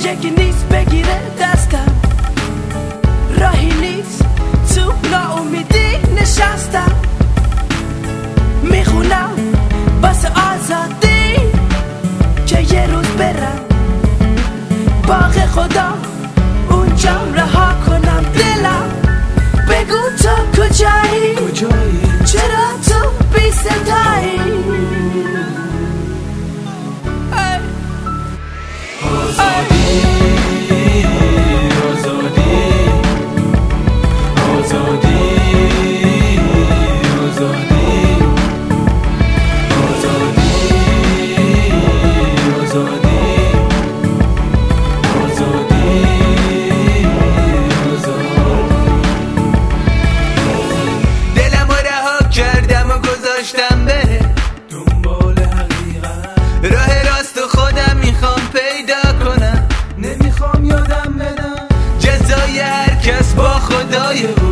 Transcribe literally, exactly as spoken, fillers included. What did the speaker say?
یکی نیست بگیره دستم، راهی نیست تو ناامیدی نشستم، میخونم واسه آزادی که یه روز برم باغ خدا اونجام رها کنم دلم. بگو تو کجایی؟ چرا تو بی صدایی؟ آزادی آزادی آزادی آزادی آزادی آزادی دلم رو رها کردم و گذاشتم بره دنبال حقیقت، راه راست و خودم میخوام پیدا کنم، نمیخوام یادم بدم جزای هر کس با خدای او.